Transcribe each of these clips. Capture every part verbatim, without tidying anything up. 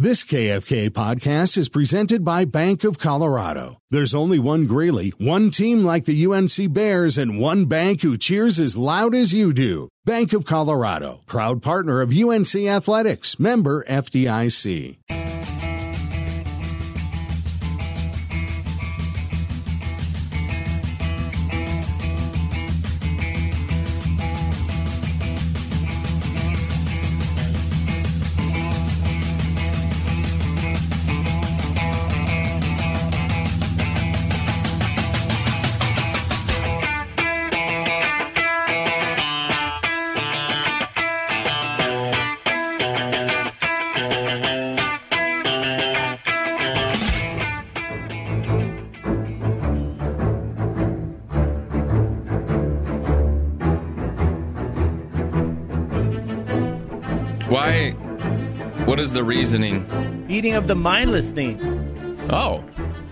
This K F K podcast is presented by Bank of Colorado. There's only one Greeley, one team like the U N C Bears, and one bank who cheers as loud as you do. Bank of Colorado, proud partner of U N C Athletics, member F D I C. Why? What is the reasoning? Meeting of the mindless thing. Oh.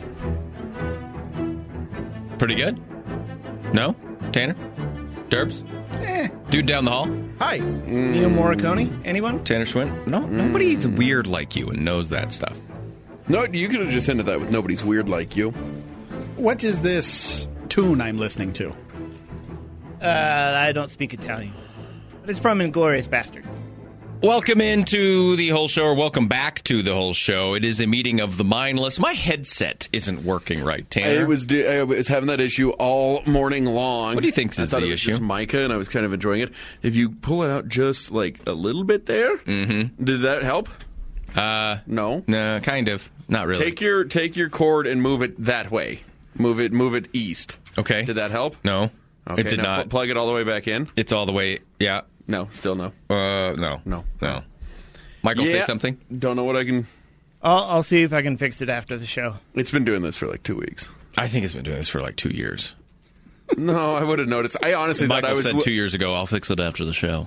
Pretty good? No? Tanner? Derbs? Eh. Dude down the hall? Hi. Mm. Neil Morricone? Anyone? Tanner Schwint? No, mm. Nobody's weird like you and knows that stuff. No, you could have just ended that with nobody's weird like you. What is this tune I'm listening to? Uh, I don't speak Italian. But it's from Inglourious Bastards. Welcome into the whole show, or welcome back to the whole show. It is a meeting of the mindless. My headset isn't working right, Tanner. I was I was having that issue all morning long. What do you think is I thought the it was issue? Just Micah, and I was kind of enjoying it. If you pull it out just like a little bit there, mm-hmm. did that help? Uh, no, no, kind of, not really. Take your take your cord and move it that way. Move it, move it east. Okay. Did that help? No, okay, it did now not. Pl- plug it all the way back in. It's all the way. Yeah. No, still no. Uh, no, no, no. Michael, yeah. say something. Don't know what I can. I'll, I'll see if I can fix it after the show. It's been doing this for like two weeks. I think it's been doing this for like two years. No, I would have noticed. I honestly Michael thought I was said two years ago, I'll fix it after the show.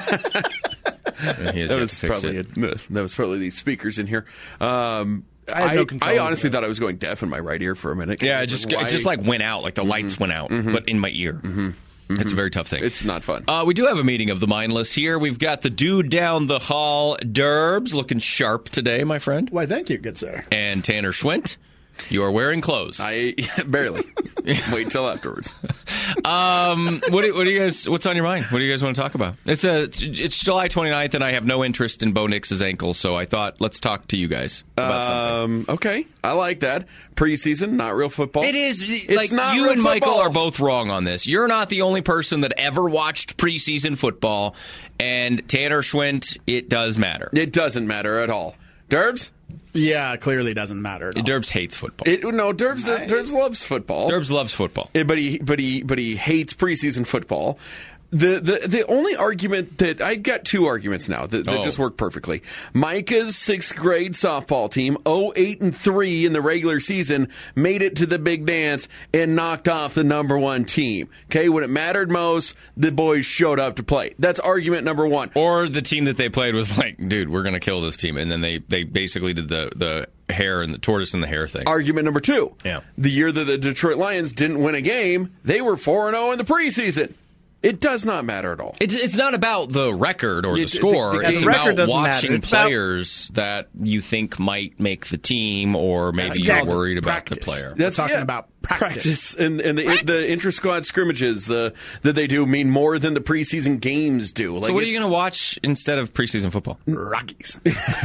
that was probably a, that was probably these speakers in here. Um, I, had no I, I honestly thought I was going deaf in my right ear for a minute. Yeah, it just like, it just like went out, like the mm-hmm. lights went out, mm-hmm. but in my ear. Mm-hmm. Mm-hmm. It's a very tough thing. It's not fun. Uh, we do have a meeting of the mindless here. We've got the dude down the hall, Derbs, looking sharp today, my friend. Why, thank you, good sir. And Tanner Schwint, you are wearing clothes. I barely. Wait till afterwards. um, what do, what do you guys? What's on your mind? What do you guys want to talk about? It's a it's July twenty-ninth, and I have no interest in Bo Nix's ankle, so I thought let's talk to you guys about um, something. Okay, I like that. Preseason, not real football. It is. It's like not you real and Michael football. are both wrong on this. You're not the only person that ever watched preseason football, and Tanner Schwint, it does matter. It doesn't matter at all. Derbs? Yeah, it clearly doesn't matter at all. Derbs hates football. It, no, Derbs, Derbs loves football. Derbs loves football, it, but he, but he, but he hates preseason football. The, the the only argument that I got two arguments now that, that oh. just work perfectly. Micah's sixth grade softball team, oh eight and three in the regular season, made it to the big dance and knocked off the number one team. Okay, when it mattered most, the boys showed up to play. That's argument number one. Or the team that they played was like, dude, we're going to kill this team, and then they, they basically did the the hare and the tortoise and the hare thing. Argument number two. Yeah, the year that the Detroit Lions didn't win a game, they were four and oh in the preseason. It does not matter at all. It's, it's not about the record or the It- score. the- the- it's the record about doesn't watching matter. It's about- players that you think might make the team, or maybe exactly. you're worried Practice. about the player. That's We're talking yeah, about practice. and and the the intra squad scrimmages the that they do mean more than the preseason games do. Like so what are it's- you going to watch instead of preseason football? Rockies.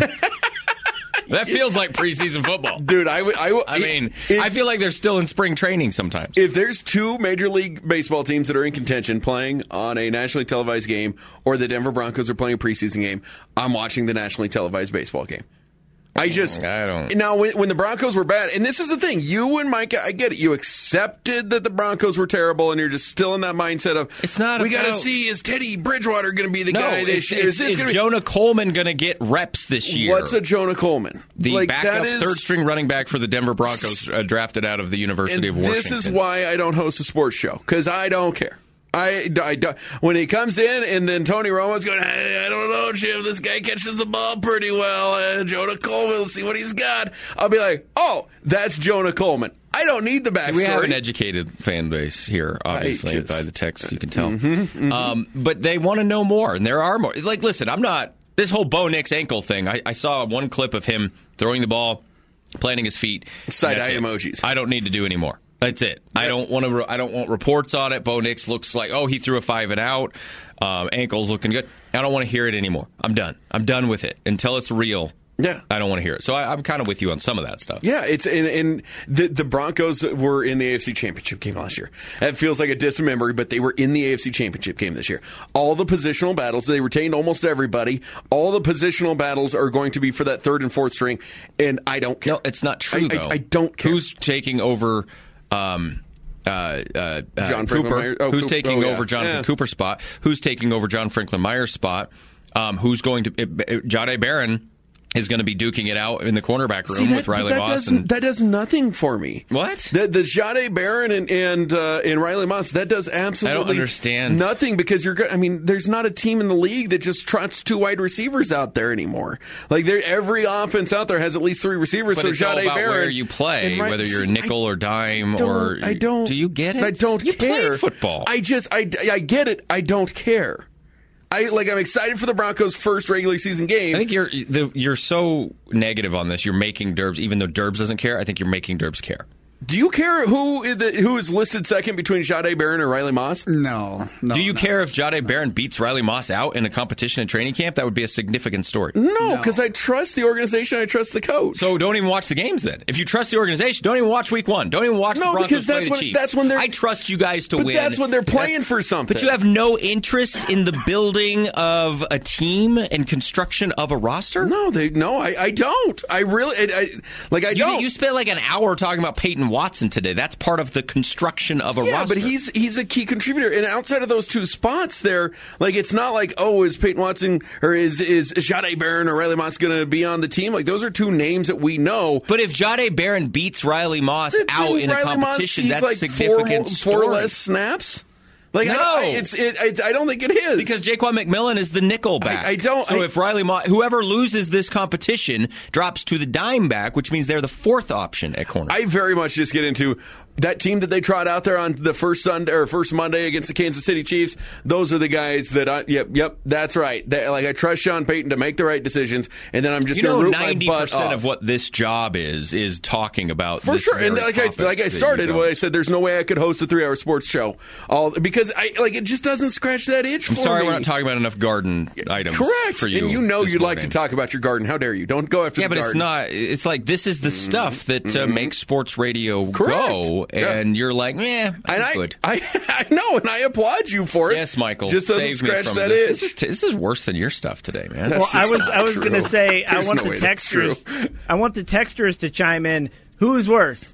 That feels like preseason football. dude? I would. I, would- I mean, if, I feel like they're still in spring training sometimes. if there's two Major League Baseball teams that are in contention playing on a nationally televised game, or the Denver Broncos are playing a preseason game, I'm watching the nationally televised baseball game. I just I don't. now when, when the Broncos were bad, and this is the thing, you and Mike, I get it. You accepted that the Broncos were terrible, and you're just still in that mindset of It's not We got to about- see, is Teddy Bridgewater going to be the No, guy it's, this year? it's, Is this is gonna be- Jonah Coleman going to get reps this year? What's a Jonah Coleman? the like, backup that is, third string running back for the Denver Broncos, uh, drafted out of the University and of Washington. this is why I don't host a sports show, because I don't care. I, I, I- when he comes in and then Tony Romo's going, hey, I don't know, Jim, this guy catches the ball pretty well. Uh, Jonah Coleman, let's see what he's got. I'll be like, oh, that's Jonah Coleman. I don't need the backstory. We have an educated fan base here, obviously, just- by the text, you can tell. Mm-hmm, mm-hmm. Um, but they want to know more, and there are more. Like, listen, I'm not This whole Bo Nix ankle thing, I, I saw one clip of him throwing the ball, planting his feet. Side-eye emojis. I don't need to do any more. That's it. I don't want to. I don't want reports on it. Bo Nix looks like, oh, he threw a five and out. Um, ankle's looking good. I don't want to hear it anymore. I'm done. I'm done with it until it's real. Yeah, I don't want to hear it. So I, I'm kind of with you on some of that stuff. Yeah, it's and, and the the Broncos were in the A F C Championship game last year. That feels like a distant memory, but they were in the A F C Championship game this year. All the positional battles, they retained almost everybody. All the positional battles are going to be for that third and fourth string, and I don't care. No, it's not true, I, though. I, I don't care. Who's taking over... Um, Uh, uh, John Cooper, oh, who's Cooper. taking oh, yeah. over Jonathan yeah. Cooper's spot? Who's taking over John Franklin Myers' spot? Um, who's going to? Jahdae Barron is going to be duking it out in the cornerback room See, that, with Riley that Moss. Does, And, that does nothing for me. What? The, the Jahdae Barron and and, uh, and Riley Moss, that does absolutely I don't understand. nothing because you're. I mean, there's not a team in the league that just trots two wide receivers out there anymore. Like every offense out there has at least three receivers. But so it's Jahdae all about Barron, where you play, and, right, whether you're a see, nickel I, or dime I don't, or. I don't. Do you get it? I don't you care. Play football. I just. I. I get it. I don't care. I like. I'm excited for the Broncos' first regular season game. I think you're the, you're so negative on this. You're making Derbs, even though Derbs doesn't care. I think you're making Derbs care. Do you care who is, the, who is listed second between Jahdae Barron or Riley Moss? No. no Do you no. care if Jahdae Barron beats Riley Moss out in a competition in training camp? That would be a significant story. No, because no. I trust the organization. I trust the coach. So don't even watch the games then. If you trust the organization, don't even watch week one. Don't even watch no, the Broncos because that's play the when, Chiefs. That's when they're, I trust you guys to but win. That's when they're playing that's, for something. But you have no interest in the building of a team and construction of a roster? No, they no, I, I don't. I really I, I, like I you, don't. You spent like an hour talking about Peyton Watson today. That's part of the construction of a yeah, roster. but he's he's a key contributor. And outside of those two spots there, like it's not like, oh, is Peyton Watson or is is Jahdae Barron or Riley Moss going to be on the team? Like those are two names that we know. But if Jahdae Barron beats Riley Moss then out in Riley a competition, Moss that's like significant four, story. four less snaps. Like no, I, I, it's it, I, I don't think it is because Jaquan McMillan is the nickel back. I, I don't. So I, if Riley Moss, whoever loses this competition, drops to the dime back, which means they're the fourth option at corner. I very much just get into that team that they trot out there on the first Sunday or first Monday against the Kansas City Chiefs. Those are the guys that I. Yep, yep, that's right. They, like I trust Sean Payton to make the right decisions, and then I'm just you know going to root ninety my butt percent off. of what this job is is talking about for this sure. And very like I topic like I that started you when don't. I said there's no way I could host a three hour sports show, all because I like it just doesn't scratch that itch. I'm for sorry, me. we're not talking about enough garden items. Correct. For you, and you know this you'd like morning. to talk about your garden. How dare you? Don't go after yeah, the but garden. it's not. It's like this is the mm-hmm. stuff that uh, mm-hmm. makes sports radio Correct. go, and yeah. you're like, eh, I'm and I, good. I, I know, and I applaud you for it. Yes, Michael. Just doesn't save scratch me from that this. itch. This is, t- this is worse than your stuff today, man. Well, I was I was going to say There's I want no the way that's texters true. I want the texters to chime in. Who's worse,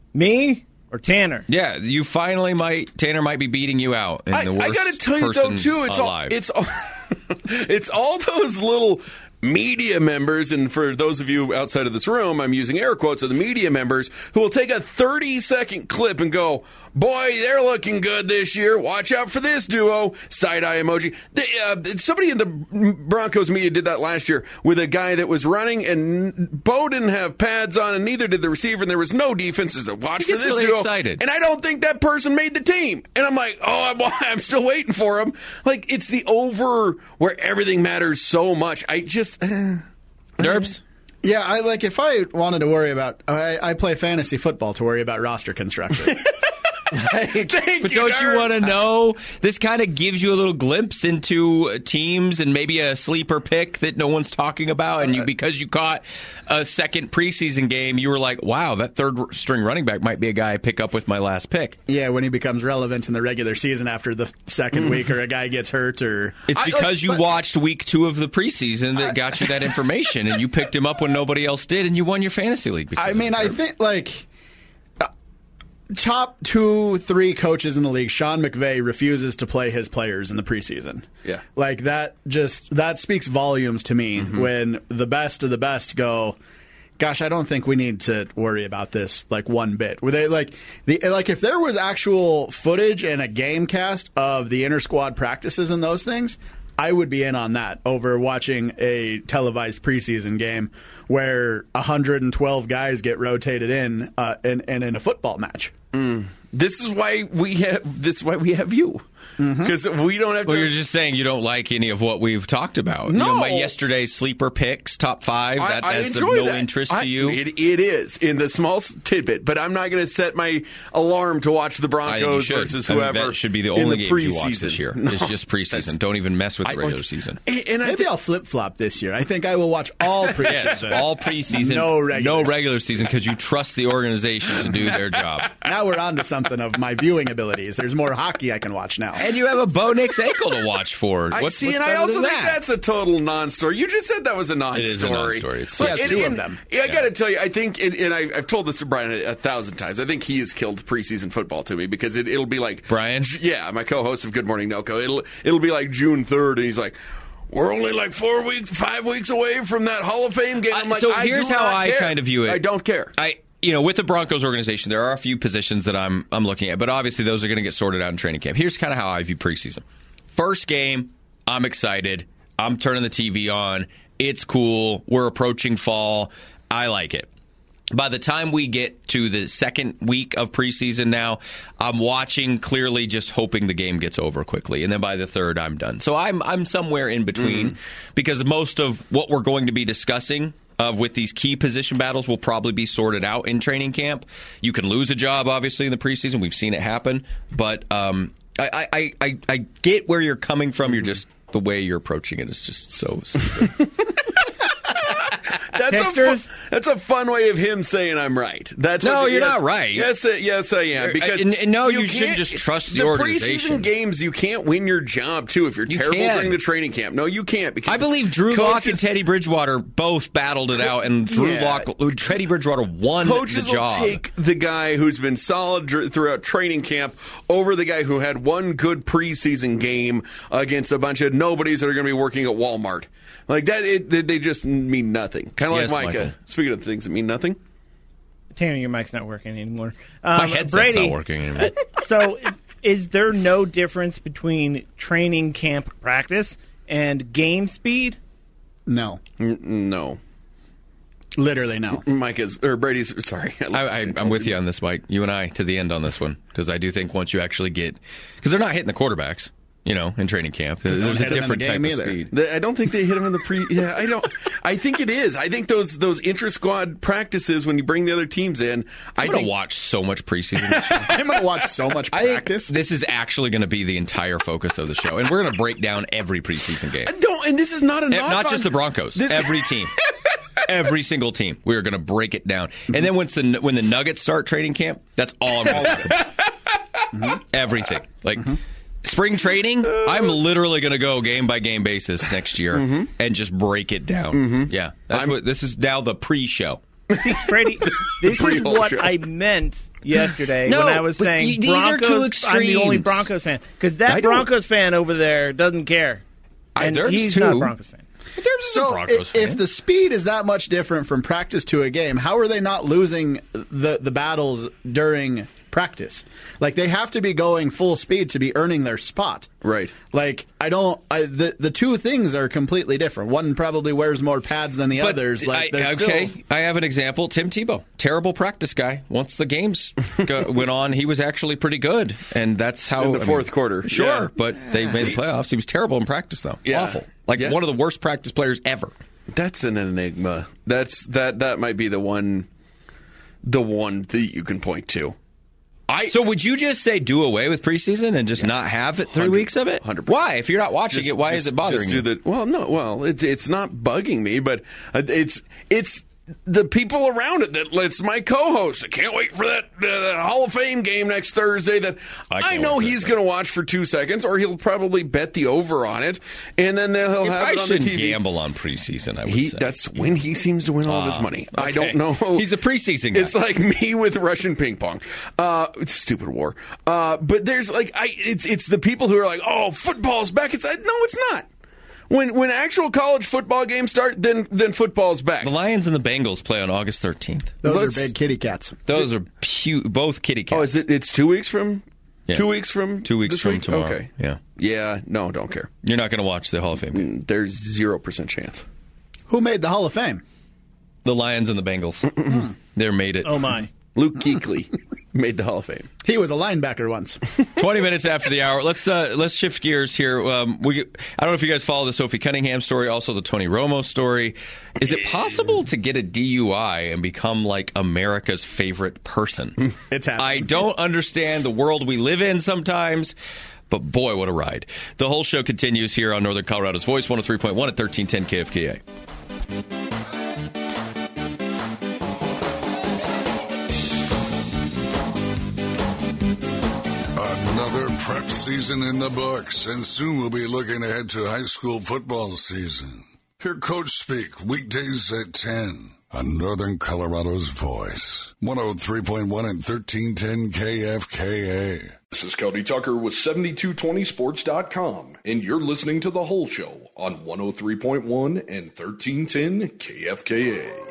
me or Tanner? Yeah, you finally might. Tanner might be beating you out in I, the worst I got to tell you person though too. It's alive. all it's all it's all those little media members, and for those of you outside of this room, I'm using air quotes of the media members who will take a thirty second clip and go, boy, they're looking good this year. Watch out for this duo. Side-eye emoji. They, uh, somebody in the Broncos media did that last year with a guy that was running, and Bo didn't have pads on, and neither did the receiver, and there was no defenses to watch He for gets this really duo. excited. And I don't think that person made the team. And I'm like, oh, I'm, I'm still waiting for him. Like, it's the over where everything matters so much. I just... Uh, Derbs? Yeah, I like if I wanted to worry about, I, I play fantasy football to worry about roster construction. Thank But you, don't Derbs. you want to know? This kind of gives you a little glimpse into teams and maybe a sleeper pick that no one's talking about. And you, because you caught a second preseason game, you were like, "Wow, that third string running back might be a guy I pick up with my last pick." Yeah, when he becomes relevant in the regular season after the second week, or a guy gets hurt, or It's I- because you but- watched week two of the preseason that got you that information, and you picked him up when nobody else did, and you won your fantasy league. because I of mean, it, I Derbs. think like uh, top two, three coaches in the league, Sean McVay refuses to play his players in the preseason. Yeah. Like that just that speaks volumes to me when the best of the best go, gosh, I don't think we need to worry about this like one bit. Were they like the like if there was actual footage and a game cast of the inter squad practices and those things, I would be in on that over watching a televised preseason game where one hundred twelve guys get rotated in uh, and, and in a football match. Mm. This is why we have. This is why we have you. Because mm-hmm. we don't have to. Well, you're just saying you don't like any of what we've talked about. No. You know, my yesterday's sleeper picks, top five, I, that I has enjoy no that. interest I, to you? It, it is, in the small tidbit, but I'm not going to set my alarm to watch the Broncos versus I mean, whoever. that should be the only the games you watch this year. No, it's just preseason. Don't even mess with the regular like, season. And, and Maybe th- I'll flip-flop this year. I think I will watch all preseason. Yes, all preseason. No regular, no regular season because you trust the organization to do their job. Now we're on to something of my viewing abilities. There's more hockey I can watch now. And you have a Bo Nix ankle to watch for. I what's, see, what's and I also than think that? that's a total non-story. You just said that was a non-story. It is a non-story. It's He has and, two and, of them. Yeah, I Yeah. got to tell you, I think, and, and I, I've told this to Brian a, a thousand times, I think he has killed preseason football to me because it, it'll be like... Brian? Yeah, my co-host of Good Morning Noco. It'll, it'll be like June third, and he's like... We're only like four weeks, five weeks away from that Hall of Fame game. I'm like, so I here's do how not I care. kind of view it. I don't care. I, you know, with the Broncos organization, there are a few positions that I'm I'm looking at, but obviously those are going to get sorted out in training camp. Here's kind of how I view preseason. First game, I'm excited. I'm turning the T V on. It's cool. We're approaching fall. I like it. By the time we get to the second week of preseason now, I'm watching clearly just hoping the game gets over quickly. And then by the third, I'm done. So I'm I'm somewhere in between mm-hmm. because most of what we're going to be discussing of with these key position battles will probably be sorted out in training camp. You can lose a job, obviously, in the preseason. We've seen it happen. But um, I, I, I, I get where you're coming from. Mm-hmm. You're just, the way you're approaching it is just so stupid. That's a, fu- that's a fun way of him saying I'm right. That's no, what, you're yes, not right. Yes, uh, yes, I am. Because and, and no, you, you shouldn't just trust the, the organization. preseason games, you can't win your job too if you're you terrible can. during the training camp. No, you can't. Because I believe Drew coaches, Lock and Teddy Bridgewater both battled it out, and Drew yeah. Lock, Teddy Bridgewater won coaches the job. Will take the guy who's been solid dr- throughout training camp over the guy who had one good preseason game against a bunch of nobodies that are going to be working at Walmart. Like that, it, they just mean nothing. Kind of yes, like Micah. Michael. Speaking of things that mean nothing. Tanner, your mic's not working anymore. Um, My headset's Brady, not working anymore. So, is there no difference between training camp practice and game speed? No. N- no. Literally no. Micah's, or Brady's, sorry. I, I, I'm with you on this, Mike. You and I to the end on this one, because I do think once you actually get, because they're not hitting the quarterbacks. You know, in training camp, there's a different the type of either. speed. The, I don't think they hit him in the pre. Yeah, I don't. I think it is. I think those those intra squad practices when you bring the other teams in. I I'm going think, to watch so much preseason. This year. I'm going to watch so much I think practice. this is actually going to be the entire focus of the show, and we're going to break down every preseason game. I don't. And this is not a And knock not on- just the Broncos. This, Every team. Every single team. We're going to break it down. And then once the when the Nuggets start training camp, that's all I'm going to do. Mm-hmm. Everything. Like mm-hmm. spring training, I'm literally going to go game by game basis next year mm-hmm. and just break it down. Mm-hmm. Yeah. That's I'm, what this is now the pre-show. Brady, this is what show. I meant yesterday no, when I was saying you, these Broncos, are two extremes. I'm the only Broncos fan. Because that Broncos fan over there doesn't care. And I, he's two. not a Broncos fan. So if, if the speed is that much different from practice to a game, how are they not losing the, the battles during practice? Like, they have to be going full speed to be earning their spot. Right. Like, I don't... I, the, the two things are completely different. One probably wears more pads than the but others. Like, I, okay, still... I have an example. Tim Tebow, terrible practice guy. Once the games go, went on, he was actually pretty good. And that's how... In the I fourth mean, quarter. Sure, Yeah. but they made the playoffs. He was terrible in practice, though. Yeah. Awful. Like, Yeah. one of the worst practice players ever. That's an enigma. That's that. That might be the one, the one that you can point to. I So would you just say do away with preseason and just yeah. not have it three weeks of it? one hundred percent. Why? If you're not watching just, it, why just, is it bothering just do you? The, well, no. Well, it, it's not bugging me, but it's it's the people around it that it's my co-host. I can't wait for that, uh, that Hall of Fame game next Thursday that I, I know he's going to watch for two seconds, or he'll probably bet the over on it, and then he'll If have I it on the shouldn't T V. Gamble on preseason. I would He, say that's when he seems to win all of his Ah, money. okay. I don't know. He's a preseason guy. It's like me with Russian ping pong. Uh, it's stupid war. Uh, but there's like I. It's it's the people who are like, oh, football's back. It's like, no, it's not. When when actual college football games start, then then football's back. The Lions and the Bengals play on August thirteenth. Those Let's- are big kitty cats. Those are pu- both kitty cats. Oh, is it? It's two weeks from. Yeah. Two weeks from. Two weeks this from week? tomorrow. Okay. Yeah. Yeah. No, don't care. You're not going to watch the Hall of Fame game. There's zero percent chance. Who made the Hall of Fame? The Lions and the Bengals. They're made it. Oh, my. Luke Kuechly. made the Hall of Fame. He was a linebacker once. Twenty minutes after the hour. Let's uh, let's shift gears here. Um, we I don't know if you guys follow the Sophie Cunningham story, also the Tony Romo story. Is it possible to get a D U I and become like America's favorite person? It's happening. I don't understand the world we live in sometimes. But boy, what a ride. The whole show continues here on Northern Colorado's Voice, one oh three point one at thirteen ten K F K A. Another prep season in the books, and soon we'll be looking ahead to high school football season. Hear Coach speak weekdays at ten on Northern Colorado's Voice, one oh three point one and thirteen ten K F K A. This is Cody Tucker with seventy-two twenty sports dot com, and you're listening to The Whole Show on one oh three point one and thirteen ten K F K A.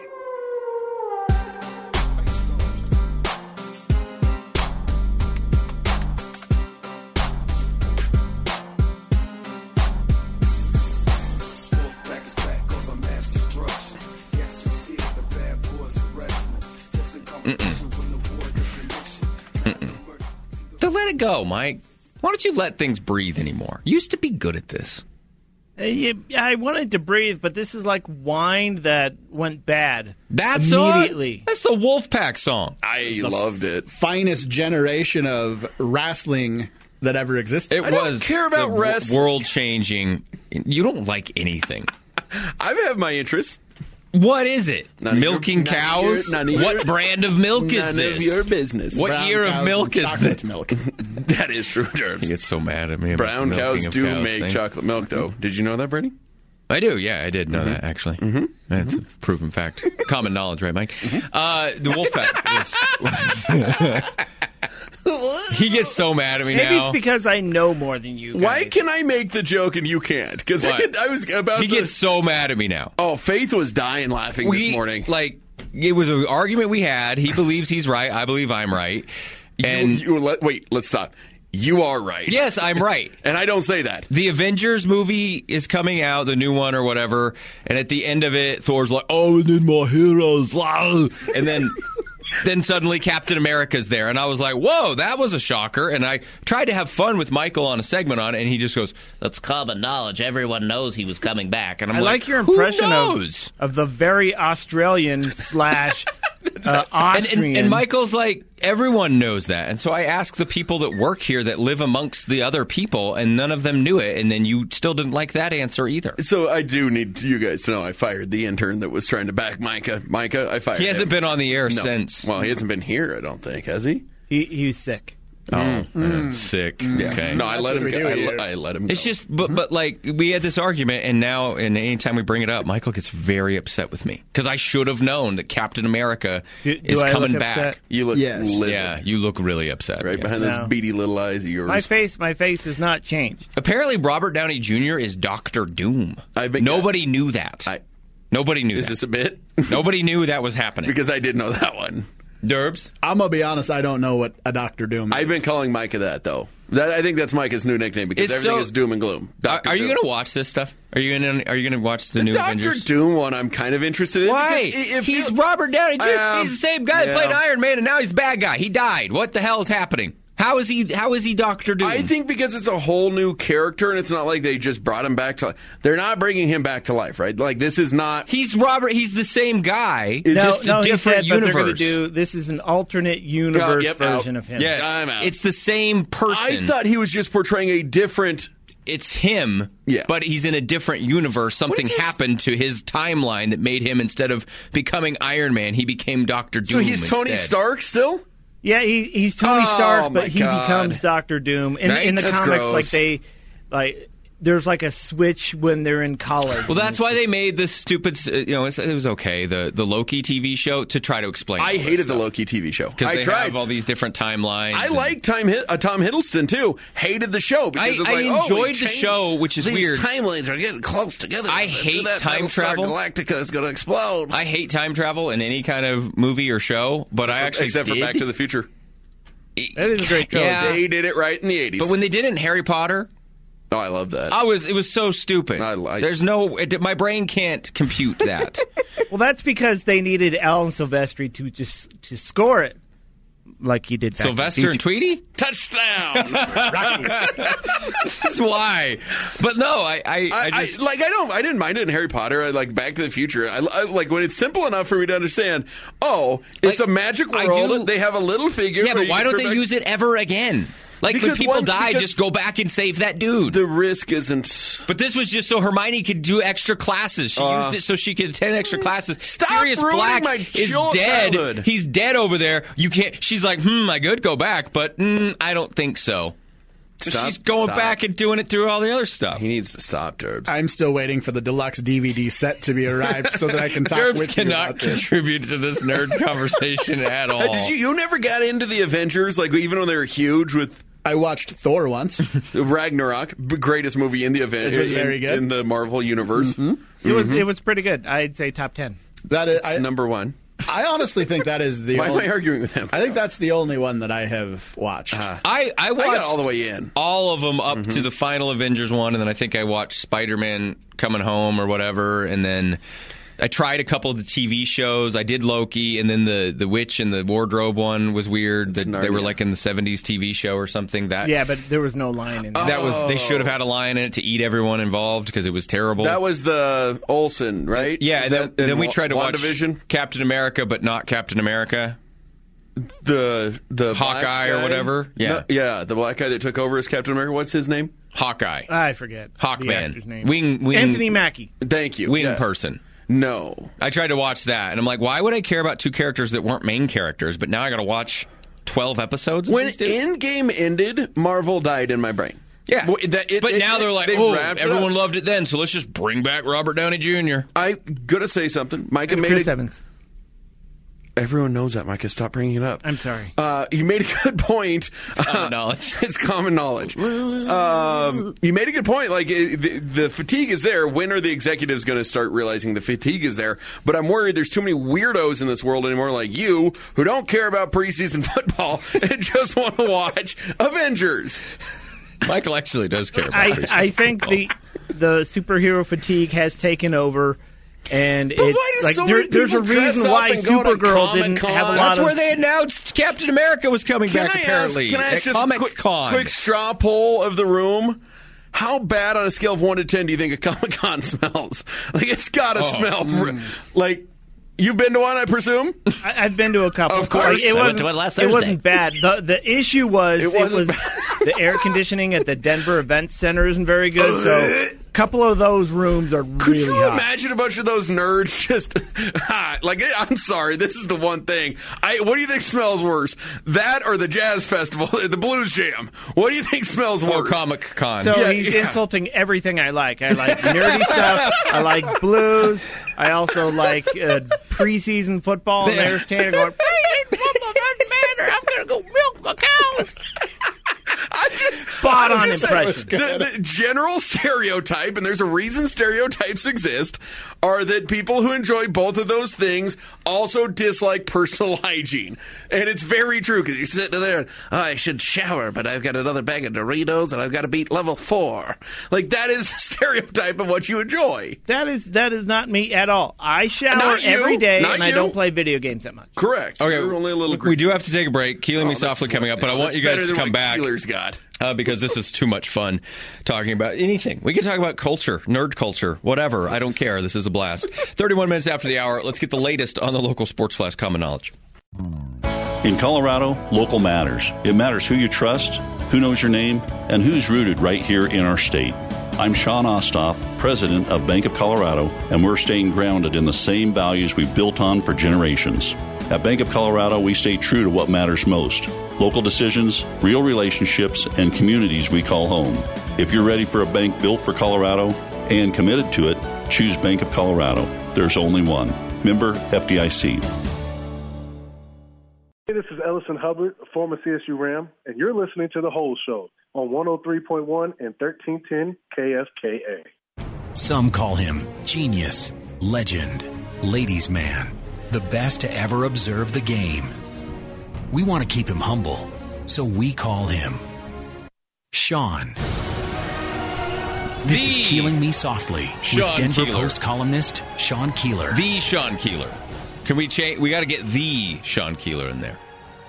Let it go, Mike. Why don't you let things breathe anymore? You used to be good at this. Uh, yeah, I wanted to breathe, but this is like wine that went bad. That's immediately. On? That's the Wolfpack song. I loved it. Finest generation of wrestling that ever existed. It I was don't care about the wrestling. World changing. You don't like anything. I have my interests. What is it? None Milking of your, cows? None of your, what brand of milk is none this? None of your business. What Brown year of cows milk and is chocolate this? milk. That is true, Jerms. He gets so mad at me. About Brown the cows milking of do cows make thing. chocolate milk, though. Did you know that, Brady? I do, yeah, I did know that, actually. Mm-hmm. That's mm-hmm. a proven fact. Common knowledge, right, Mike? Mm-hmm. Uh, the Wolfpack was... He gets so mad at me Maybe now. it's because I know more than you guys. Why can I make the joke and you can't? Because I, I was about He to... gets so mad at me now. Oh, Faith was dying laughing we, this morning. Like, it was an argument we had. He believes he's right. I believe I'm right. And you, you let, Wait, let's stop. You are right. Yes, I'm right. And I don't say that. The Avengers movie is coming out, the new one or whatever, and at the end of it, Thor's like, oh, and then my heroes, and then then suddenly Captain America's there, and I was like, whoa, that was a shocker, and I tried to have fun with Michael on a segment on it, and he just goes, that's common knowledge, everyone knows he was coming back, and I'm I like, like your impression who knows? Of, of the very Australian slash uh, And, Austrian. and, and Michael's like, everyone knows that. And so I asked the people that work here that live amongst the other people, and none of them knew it. And then you still didn't like that answer either. So I do need you guys to know I fired the intern that was trying to back Micah. Micah, I fired He hasn't him. been on the air No. since. Well, he hasn't been here, I don't think, has he? he, he was sick. Oh, uh, sick. Yeah. Okay. No, I let what him we go. do I, here. I let him go. It's just, but but like we had this argument, and now, and anytime we bring it up, Michael gets very upset with me because I should have known that Captain America Do- do is I coming look back. upset? You look Yes. livid. Yeah, you look really upset. Right yes. behind No. those beady little eyes of yours. My face, my face has not changed. Apparently, Robert Downey Junior is Doctor Doom. I've been- Nobody knew that. I, Nobody knew is that. this a bit? Nobody knew that was happening. Because I did know that one. Derbs. I'm going to be honest, I don't know what a Doctor Doom is. I've been calling Micah that, though. That, I think that's Micah's new nickname because It's everything so- is doom and gloom. Are, Doctor are you Doom. going to watch this stuff? Are you going to Are you going to watch the, The new Doctor Avengers? Doom one I'm kind of interested in. Why? because it- it He's feels- Robert Downey Junior Um, he's the same guy that yeah. played Iron Man, and now he's a bad guy. He died. What the hell is happening? How is he? How is he Doctor Doom? I think because it's a whole new character and it's not like they just brought him back to life. They're not bringing him back to life, right? Like, this is not... he's Robert. He's the same guy. Is no, just no, a different he said, but they're going universe. to do this is an alternate universe yep, version out. of him. Yes, I'm out. it's the same person. I thought he was just portraying a different... it's him, Yeah. but he's in a different universe. Something is this? happened to his timeline that made him, instead of becoming Iron Man, he became Doctor So Doom. he's Tony instead. Stark still? Yeah, he, he's Tony Oh, Stark, my but he God. becomes Doctor Doom. In, Right? in the That's comics, gross. like they, like there's like a switch when they're in college. Well, that's why they made this stupid. uh, You know, it's, it was okay. The the Loki T V show to try to explain. I all this hated the stuff. Loki T V show. because I they tried. have all these different timelines. I and- like Tom, Hid- uh, Tom Hiddleston, too. Hated the show. Because I- it's I like, oh, we enjoyed the changed- show, which is these weird. timelines are getting close together. I If do hate that, time Battlestar travel. Galactica is going to explode. I hate time travel in any kind of movie or show, but I actually Except for did. Back to the Future. That is a great show. Yeah. They did it right in the eighties. But when they did it in Harry Potter, oh, I love that. I was it was so stupid. I like- There's no it, my brain can't compute that. Well, that's because they needed Alan Silvestri to just to score it. like he did. Back Sylvester and Tweety? Touchdown! This is why. But no, I, I, I, I, just I, like I don't I didn't mind it in Harry Potter. I like Back to the Future. I, I like when it's simple enough for me to understand. Oh, it's Like, a magic I world. do- They have a little figure. yeah, where but you why can don't turn they back- use it ever again? Like when Because people once- die, because- just go back and save that dude. The risk isn't. But this was just so Hermione could do extra classes. She Uh, used it so she could attend extra classes. Stop Sirius ruining Black my is chill dead. childhood. He's dead over there. You can't. She's like, hmm, I could go back, but mm, I don't think so. So Stop, she's going stop. back and doing it through all the other stuff. He needs to stop, Derbs. I'm still waiting for the deluxe D V D set to be arrived so that I can talk Derbs with you cannot about this. contribute to this nerd conversation at all. Uh, Did you? You never got into the Avengers, like even when they were huge with I watched Thor once. Ragnarok, b- greatest movie in the event It was in, very good. in the Marvel universe. It was it was pretty good. I'd say top ten. That is, It's I, number one. I honestly think that is the Why only, am I arguing with him? I think that's the only one that I have watched. I, I I watched got all the way in. all of them up Mm-hmm. to the final Avengers one, and then I think I watched Spider-Man Coming Home or whatever, and then I tried a couple of the T V shows. I did Loki, and then the the Witch and the Wardrobe one was weird. That they were Narnia. like in the seventies T V show or something. That Yeah, but there was no line in there. that was they should have had a line in it to eat everyone involved because it was terrible. That was the Olsen, right? yeah, Is and then, that in then we tried to watch WandaVision? Captain America, but not Captain America. The the Hawkeye black or guy? whatever? Yeah. No, yeah, the black guy that took over as Captain America. What's his name? Hawkeye, I forget. the actor's Hawkman, name. wing wing Anthony Mackie. Thank you. wing Yeah. person. No. I tried to watch that, and I'm like, why would I care about two characters that weren't main characters? But now I got to watch twelve episodes of When these dudes? Endgame ended, Marvel died in my brain. Yeah. Well, that- it- but it- now they're like, they oh, wrapped it everyone up. loved it then, so let's just bring back Robert Downey Junior I'm gonna say something. Micah And made Chris a, Evans. Everyone knows that, Micah. Stop bringing it up. I'm sorry. Uh, you made a good point. common knowledge. It's common knowledge. Um, you made a good point. Like it, the, the fatigue is there. When are the executives going to start realizing the fatigue is there? But I'm worried there's too many weirdos in this world anymore, like you, who don't care about preseason football and just want to watch Avengers. Michael actually does care about I, preseason I think football. the the superhero fatigue has taken over, and But why it's do like so there, many there's a people dress reason up why and go to Supergirl didn't Comic-Con? have a lot That's of. where they announced Captain America was coming Can back, I apparently. ask? Can I at ask just a Comic quick, Con. quick straw poll of the room? How bad on a scale of one to ten do you think a Comic Con smells? Like it's got to Oh. smell r- like. You've been to one, I presume. I, I've been to a couple. Of course. Like, it I went wasn't. to one last it Thursday. wasn't bad. the The issue was It it, wasn't was the air conditioning at the Denver Event Center isn't very good. So a couple of those rooms are Could really you hot. imagine a bunch of those nerds just like? I'm sorry, this is the one thing. I what do you think smells worse, that or the jazz festival, the blues jam? What do you think smells Or worse? Comic Con. So Yeah, he's yeah. insulting everything I like. I like nerdy stuff. I like blues. I also like uh, preseason football. And there's Tanner going, "Preseason football doesn't matter. I'm going to go milk my cows." I just Spot I'm on just saying, impression. The, the general stereotype, and there's a reason stereotypes exist, are that people who enjoy both of those things also dislike personal hygiene, and it's very true because you're sitting there. And, oh, I should shower, but I've got another bag of Doritos, and I've got to beat level four. Like that is the stereotype of what you enjoy. That is that is not me at all. I shower Not you. every day, Not and I you. don't play video games that much. Correct. Okay, You're only a little. we do have to take a break. Keeling Oh, Me this Softly is coming what- up, but I oh, want this you is guys better to than come what back. Steelers got. Uh, because this is too much fun talking about anything. We can talk about culture, nerd culture, whatever. I don't care. This is a blast. thirty-one minutes after the hour, let's get the latest on the local Sports Flash Common Knowledge. In Colorado, local matters. It matters who you trust, who knows your name, and who's rooted right here in our state. I'm Sean Ostoff, president of Bank of Colorado, and we're staying grounded in the same values we've built on for generations. At Bank of Colorado, we stay true to what matters most: local decisions, real relationships, and communities we call home. If you're ready for a bank built for Colorado and committed to it, choose Bank of Colorado. There's only one. Member F D I C. Hey, this is Ellison Hubbard, former C S U Ram, and you're listening to The Whole Show on one oh three point one and thirteen ten K F K A. Some call him genius, legend, ladies' man, the best to ever observe the game. We want to keep him humble, so we call him Sean. This The is Keeling Me Softly Sean with Denver Keeler. Post columnist Sean Keeler. The Sean Keeler. Can we change? We got to get the Sean Keeler in there.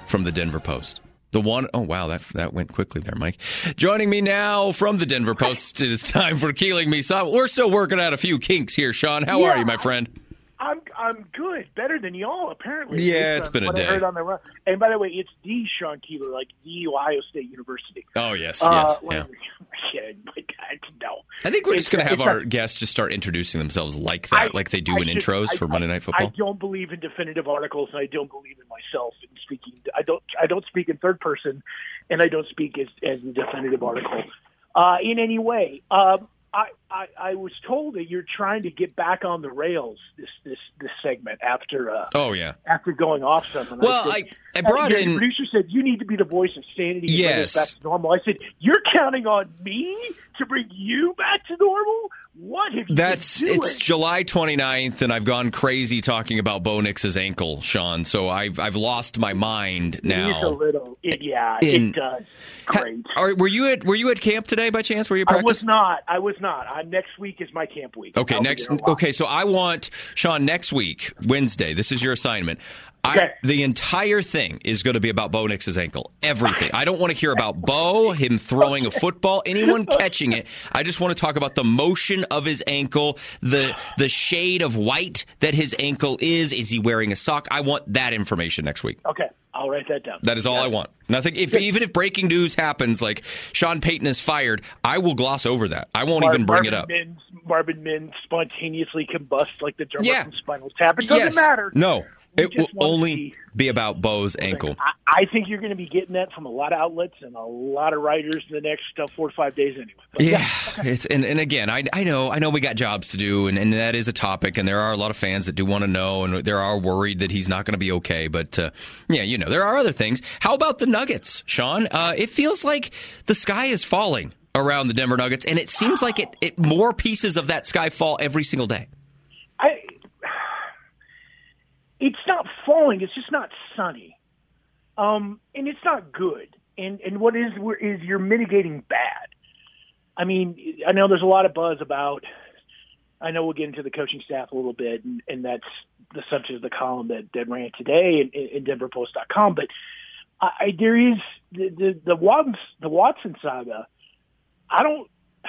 from the Denver Post. The one, oh wow, that that went quickly there, Mike. Joining me now from the Denver Post, it is time for Keeling Me Soft. We're still working out a few kinks here, Sean. How yeah, are you, my friend? I'm I'm good, better than y'all apparently. Yeah, it's been a what day. I heard on the run. And by the way, it's the Sean Keeler, like the Ohio State University. Oh yes, uh, yes, well, yeah. yeah. But I, no. I think we're It's- just going to have it's our a- guests just start introducing themselves like that, I- like they do I in just- intros I- for Monday I- Night Football. I don't believe in definitive articles, and I don't believe in myself in speaking. I don't. I don't speak in third person, and I don't speak as as a definitive article uh, in any way. Um, I, I I was told that you're trying to get back on the rails this this this segment after. Uh, oh yeah. After going off something. Well, I, said, I I brought uh, in. The producer said you need to be the voice of sanity. And Yes. bring us back to normal. I said you're counting on me to bring you back to normal. What have you That's been doing? it's July twenty-ninth, and I've gone crazy talking about Bo Nix's ankle, Sean. So I've I've lost my mind now. It is a little, it, yeah, In- it does. Great. Ha, are, were you at Were you at camp today by chance? Were you at I practice? was not. I was not. I, next week is my camp week. Okay, I'll be next. there a while. Okay, so I want Sean next week, Wednesday. This is your assignment. Okay. I, the entire thing is going to be about Bo Nix's ankle. Everything. I don't want to hear about Bo, him throwing a football, anyone catching it. I just want to talk about the motion of his ankle, the the shade of white that his ankle is. Is he wearing a sock? I want that information next week. Okay, I'll write that down. That is all I want. Nothing. If even if breaking news happens, like Sean Payton is fired, I will gloss over that. I won't Mar- even bring Marvin it up. Mims, Marvin Mims spontaneously combust like the drummer Yeah. from Spinal Tap. It doesn't Yes. matter. No, We it just will want to only see- be about Bo's ankle. I, I think you're going to be getting that from a lot of outlets and a lot of writers in the next uh, four to five days anyway. But Yeah, it's and, and again, I I know I know we got jobs to do, and, and that is a topic, and there are a lot of fans that do want to know, and there are worried that he's not going to be okay. But uh, yeah, you know, there are other things. How about the Nuggets, Sean? Uh, it feels like the sky is falling around the Denver Nuggets, and it seems like it, it more pieces of that sky fall every single day. I, it's not falling. It's just not sunny, um, and it's not good. And and what is is you're mitigating bad. I mean, I know there's a lot of buzz about. I know we'll get into the coaching staff a little bit, and, and that's the subject of the column that, that ran today in, in Denver Post dot com. But I, there is the the the Watson, the Watson saga. I don't.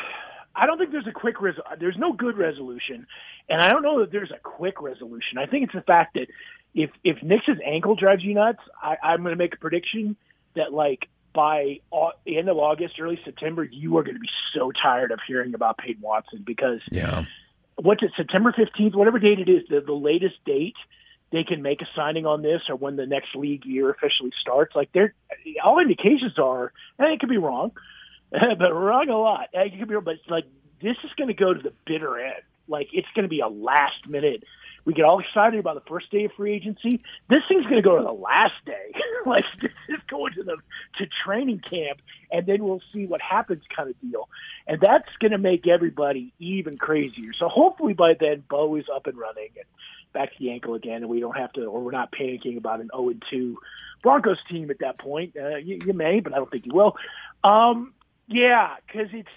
I don't think there's a quick res- there's no good resolution, and I don't know that there's a quick resolution. I think it's the fact that if if Nix's ankle drives you nuts, I, I'm going to make a prediction that like by au- the end of August, early September, you are going to be so tired of hearing about Peyton Watson because Yeah. what's it, September fifteenth, whatever date it is, the, the latest date they can make a signing on this or when the next league year officially starts. Like they're all indications are, and it could be wrong. But wrong a lot. It could be, but it's like this is going to go to the bitter end. Like it's going to be a last minute. We get all excited about the first day of free agency. This thing's going to go to the last day. Like this is going to the to training camp, and then we'll see what happens, kind of deal. And that's going to make everybody even crazier. So hopefully by then, Bo is up and running and back to the ankle again, and we don't have to, or we're not panicking about an oh and two Broncos team at that point. Uh, you, you may, but I don't think you will. Um, Yeah, because it's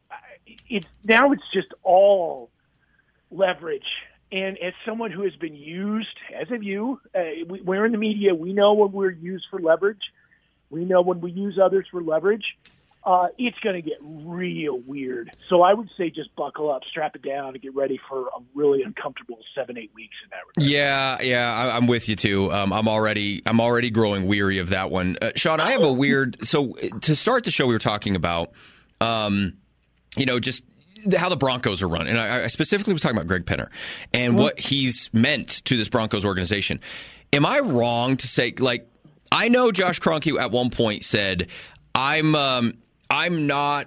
it's now it's just all leverage, and as someone who has been used, as have you, uh, we, we're in the media. We know when we're used for leverage. We know when we use others for leverage. Uh, it's going to get real weird. So I would say just buckle up, strap it down, and get ready for a really uncomfortable seven, eight weeks in that regard. Yeah, yeah, I, I'm with you too. Um, I'm already, I'm already growing weary of that one. Uh, Sean, I have a weird. So to start the show, we were talking about, um, you know, just how the Broncos are run, and I, I specifically was talking about Greg Penner and what he's meant to this Broncos organization. Am I wrong to say, like, I know Josh Kroenke at one point said, "I'm." Um, I'm not,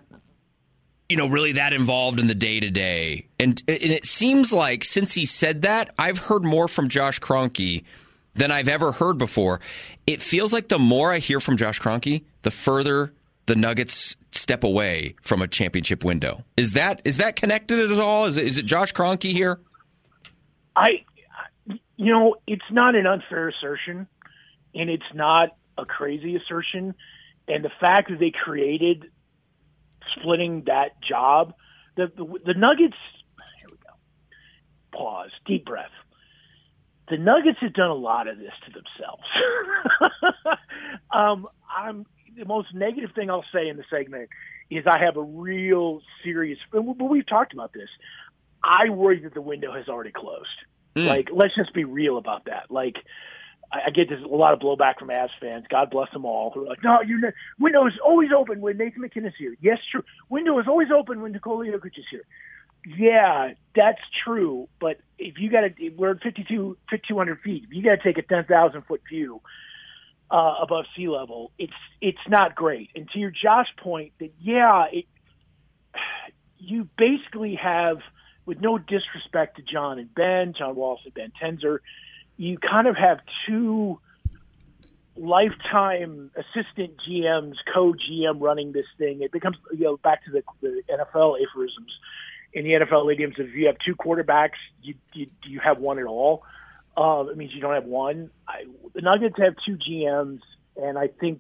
you know, really that involved in the day-to-day. And, and it seems like since he said that, I've heard more from Josh Kroenke than I've ever heard before. It feels like the more I hear from Josh Kroenke, the further the Nuggets step away from a championship window. Is that is that connected at all? Is it, is it Josh Kroenke here? I, you know, it's not an unfair assertion, and it's not a crazy assertion. And the fact that they created splitting that job, the, the the Nuggets, here we go, pause, deep breath. The Nuggets have done a lot of this to themselves. Um, I'm the most negative thing I'll say in the segment is I have a real serious. But we've talked about this. I worry that the window has already closed. Mm. Like, let's just be real about that. Like, I, I get this a lot of blowback from Avs fans. God bless them all. Who are like, no, you know, window is always open when Nathan McKinnon's here. Yes, true. Window is always open when Nikola Jokic is here. Yeah, that's true. But if you got to, we're at fifty-two, fifty-two hundred feet. If you got to take a ten thousand foot view uh, above sea level, it's it's not great. And to your Josh point, that yeah, it you basically have, with no disrespect to John and Ben, John Wallace and Ben Tenzer, you kind of have two lifetime assistant G Ms, co-G M running this thing. It becomes, you know, back to the, the N F L aphorisms. In the N F L idioms, if you have two quarterbacks, you you, you have one at all. Uh, it means you don't have one. I, the Nuggets have two G Ms, and I think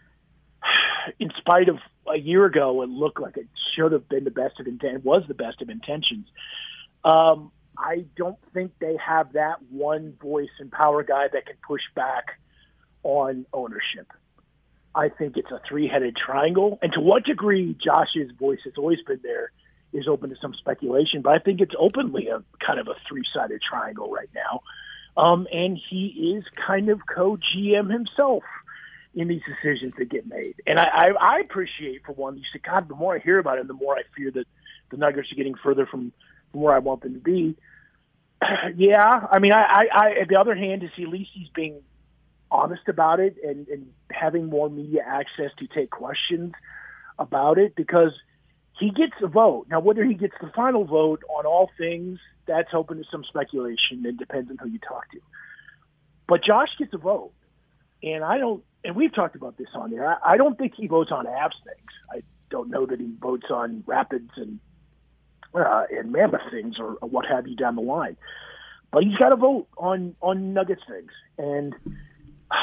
in spite of a year ago, it looked like it should have been the best of intent, was the best of intentions. Um, I don't think they have that one voice and power guy that can push back on ownership. I think it's a three-headed triangle. And to what degree Josh's voice has always been there is open to some speculation, but I think it's openly a kind of a three-sided triangle right now. Um, and he is kind of co-G M himself in these decisions that get made. And I, I, I appreciate, for one, you said, God, the more I hear about it, the more I fear that the Nuggets are getting further from, from where I want them to be. Yeah, I mean, I, I, I, at the other hand, is he, at least he's being honest about it and, and having more media access to take questions about it, because he gets a vote. Now, whether he gets the final vote on all things, that's open to some speculation and depends on who you talk to. But Josh gets a vote. And I don't, and we've talked about this on there, I, I don't think he votes on Avs things. I don't know that he votes on Rapids and uh, and Mammoth things or, or what have you down the line. But he's got to vote on, on Nuggets things. And uh,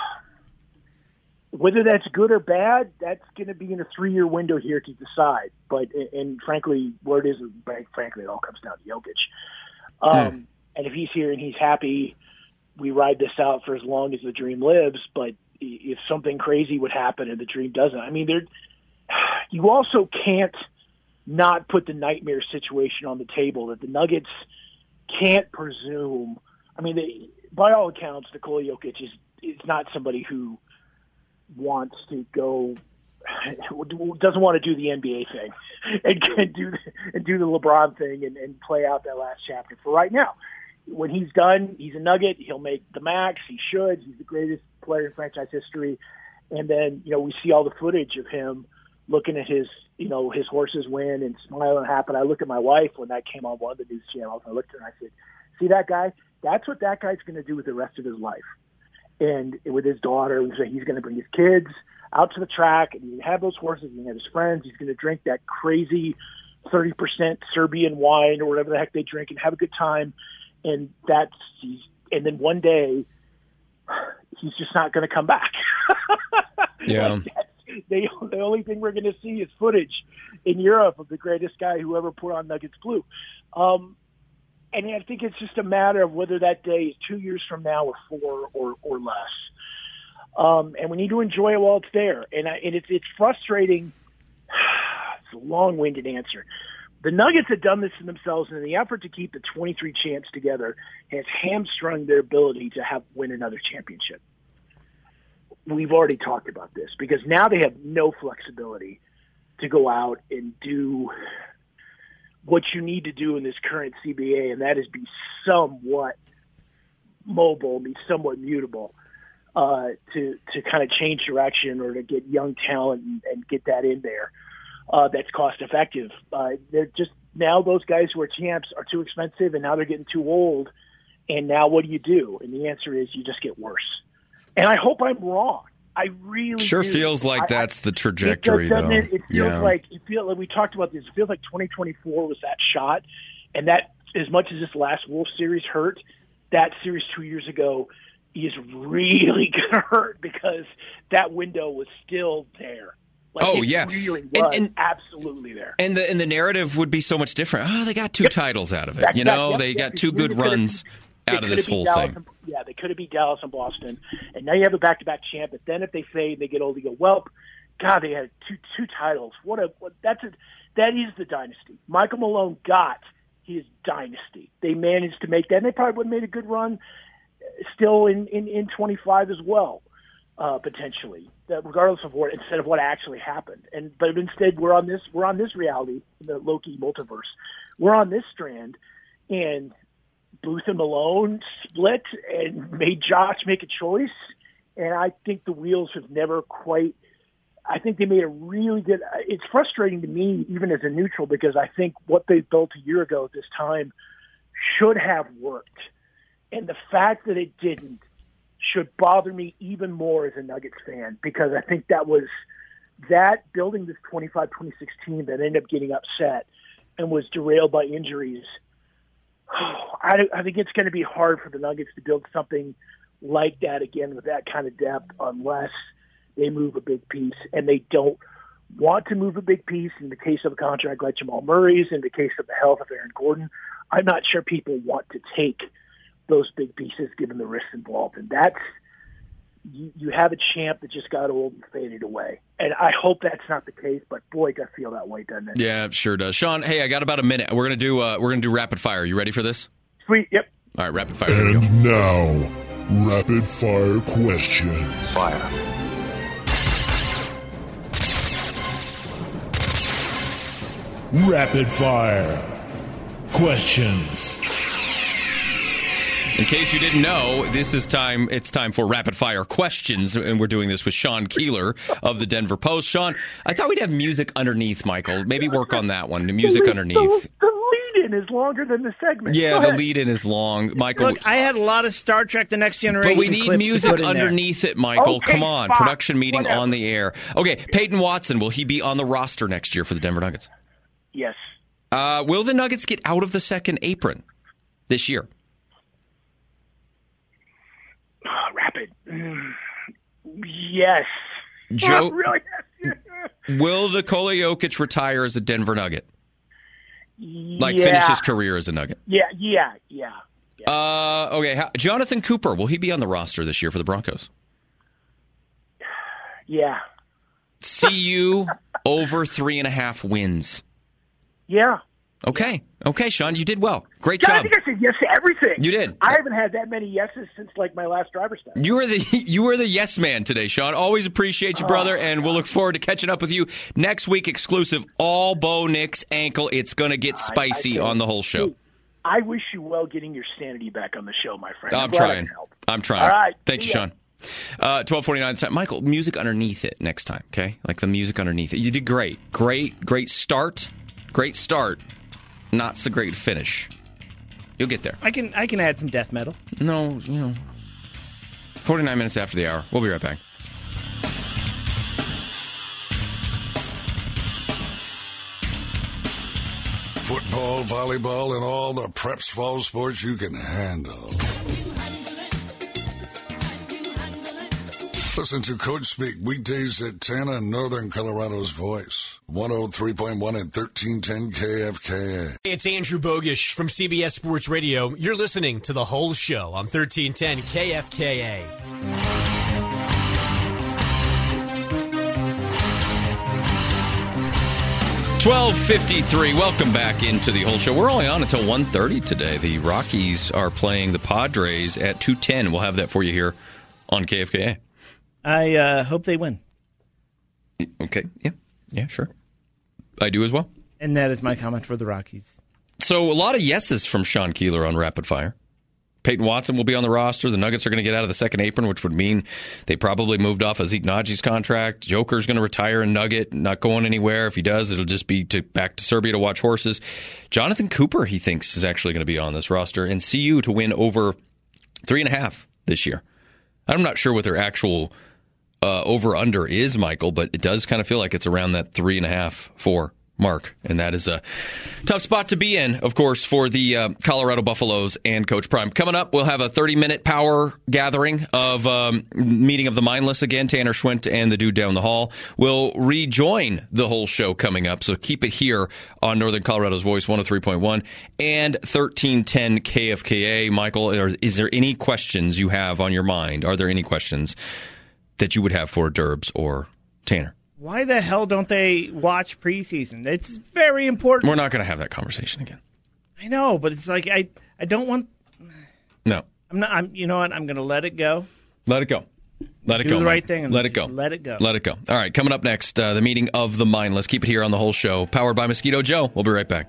whether that's good or bad, that's going to be in a three-year window here to decide. But, and, and frankly, where it is, frankly, it all comes down to Jokic. Um, hmm. And if he's here and he's happy, we ride this out for as long as the dream lives. But if something crazy would happen and the dream doesn't, I mean, there, you also can't not put the nightmare situation on the table that the Nuggets can't presume. I mean, they, by all accounts, Nikola Jokic is, is not somebody who wants to go, doesn't want to do the N B A thing and, and do the, and do the LeBron thing and, and play out that last chapter. For right now, when he's done, he's a Nugget. He'll make the max. He should. He's the greatest player in franchise history. And then, you know, we see all the footage of him looking at his, you know, his horses win and smiling happy. I looked at my wife when that came on one of the news channels. I looked at her and I said, see that guy? That's what that guy's going to do with the rest of his life. And with his daughter, he's going to bring his kids out to the track and he's have those horses and have his friends. He's going to drink that crazy thirty percent Serbian wine or whatever the heck they drink and have a good time. And that's, he's, and then one day he's just not going to come back. Yeah. Like the, the only thing we're going to see is footage in Europe of the greatest guy who ever put on Nuggets blue. Um, and I think it's just a matter of whether that day is two years from now or four or, or less. Um, and we need to enjoy it while it's there. And, I, and it's, it's frustrating. It's a long-winded answer. The Nuggets have done this to themselves, and in the effort to keep the twenty-three champs together has hamstrung their ability to have win another championship. We've already talked about this because now they have no flexibility to go out and do what you need to do in this current C B A, and that is be somewhat mobile, be somewhat mutable uh, to to kind of change direction or to get young talent and, and get that in there. Uh, that's cost effective. Uh, they're just now those guys who are champs are too expensive, and now they're getting too old. And now what do you do? And the answer is you just get worse. And I hope I'm wrong. I really sure do. feels like I, that's the trajectory, it does, though. It, it feels yeah. like it feels like we talked about this. It feels like twenty twenty-four was that shot, and that as much as this last Wolves series hurt, that series two years ago is really going to hurt because that window was still there. Like oh it yeah, really was and, and, absolutely there. And the and the narrative would be so much different. Oh, they got two yep. table titles out of it. That, you know, that, yep, they yep. got two It good really runs been, out of this whole Dallas thing. And, Yeah, they could have beat Dallas and Boston, and now you have a back-to-back champ. But then if they fade, they get old. You go, well, God, they had two two titles. What a what, that's a that is the dynasty. Michael Malone got his dynasty. They managed to make that, and they probably would have made a good run still in in, in twenty-five as well, uh, potentially. That regardless of what, instead of what actually happened, and but instead we're on this we're on this reality, the Loki multiverse. We're on this strand, and Booth and Malone split and made Josh make a choice, and I think the wheels have never quite. I think they made a really good. It's frustrating to me, even as a neutral, because I think what they built a year ago at this time should have worked, and the fact that it didn't should bother me even more as a Nuggets fan, because I think that was that building this twenty-five twenty-six team that ended up getting upset and was derailed by injuries. I, I think it's going to be hard for the Nuggets to build something like that again with that kind of depth unless they move a big piece, and they don't want to move a big piece in the case of a contract like Jamal Murray's, in the case of the health of Aaron Gordon. I'm not sure people want to take those big pieces given the risks involved. And that's, you, you have a champ that just got old and faded away. And I hope that's not the case, but boy, it does feel that way, doesn't it? Yeah, it sure does. Sean, hey, I got about a minute. We're gonna do uh, we're gonna do rapid fire. You ready for this? Sweet. Yep. All right, rapid fire. And now, rapid fire questions. Fire. Rapid fire questions. In case you didn't know, this is time. It's time for rapid fire questions, and we're doing this with Sean Keeler of the Denver Post. Sean, I thought we'd have music underneath, Michael. Maybe work on that one. The music the, underneath. The, the lead-in is longer than the segment. Yeah, the lead-in is long, Michael. Look, I had a lot of Star Trek: The Next Generation. But we need clips music to put in underneath there. it, Michael. Okay, Come on, fine. production meeting Whatever. on the air. Okay, Peyton Watson, will he be on the roster next year for the Denver Nuggets? Yes. Uh, will the Nuggets get out of the second apron this year? Rapid. Mm, yes. Joe, Oh, really? will Nikola Jokic retire as a Denver Nugget? Like yeah. finish his career as a Nugget? Yeah, yeah, yeah. yeah. Uh, okay, how, Jonathan Cooper, will he be on the roster this year for the Broncos? Yeah. C U over three and a half wins. Yeah. Okay. Okay, Sean, you did well. Great God, job. I think I said yes to everything. You did. I haven't had that many yeses since like my last driver's test. You were the you were the yes man today, Sean. Always appreciate you, brother, Oh, and we'll look forward to catching up with you next week. Exclusive, all Bo Nick's ankle. It's going to get spicy I, I on the whole show. I wish you well getting your sanity back on the show, my friend. I'm, I'm glad trying. I can help. I'm trying. All right. Thank you, See ya. Sean. Uh, twelve forty-nine. Michael, music underneath it next time, okay? Like the music underneath it. You did great. Great, great start. Great start. Not so great finish. You'll get there. I can I can add some death metal. No, you know. forty-nine minutes after the hour. We'll be right back. Football, volleyball, and all the preps fall sports you can handle. Listen to Coach Speak weekdays at ten on Northern Colorado's Voice. one oh three point one and thirteen ten K F K A. It's Andrew Bogish from C B S Sports Radio. You're listening to The Whole Show on thirteen ten K F K A. twelve fifty-three. Welcome back into the whole show. We're only on until one thirty today. The Rockies are playing the Padres at two ten. We'll have that for you here on K F K A. I uh, hope they win. Okay. Yeah. Yeah, sure. I do as well. And that is my comment for the Rockies. So a lot of yeses from Sean Keeler on Rapid Fire. Peyton Watson will be on the roster. The Nuggets are going to get out of the second apron, which would mean they probably moved off of Zeke Naji's contract. Joker's going to retire a Nugget, not going anywhere. If he does, it'll just be to back to Serbia to watch horses. Jonathan Cooper, he thinks, is actually going to be on this roster. And C U to win over three and a half this year. I'm not sure what their actual uh, over-under is, Michael, but it does kind of feel like it's around that three and a half, four mark, and that is a tough spot to be in, of course, for the uh, Colorado Buffaloes and Coach Prime. Coming up, we'll have a thirty-minute power gathering of um, meeting of the mindless again. Tanner Schwint and the dude down the hall will rejoin the whole show coming up, so keep it here on Northern Colorado's Voice, one oh three point one and thirteen ten K F K A. Michael, is there any questions you have on your mind? Are there any questions that you would have for Derbs or Tanner? Why the hell don't they watch preseason? It's very important. We're not going to have that conversation again. I know, but it's like I, I don't want. No, I'm not. I'm. You know what? I'm going to let it go. Let it go. Let it Do go. the Mike. right thing. And let it go. Let it go. Let it go. All right. Coming up next, uh, the meeting of the mindless. Keep it here on the whole show. Powered by Mosquito Joe. We'll be right back.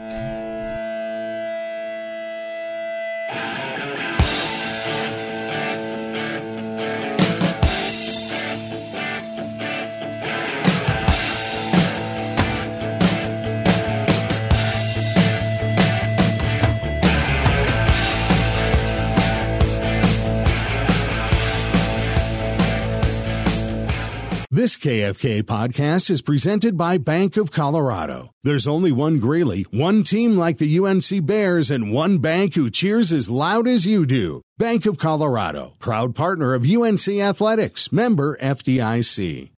This K F K podcast is presented by Bank of Colorado. There's only one Greeley, one team like the U N C Bears, and one bank who cheers as loud as you do. Bank of Colorado, proud partner of U N C Athletics, member F D I C.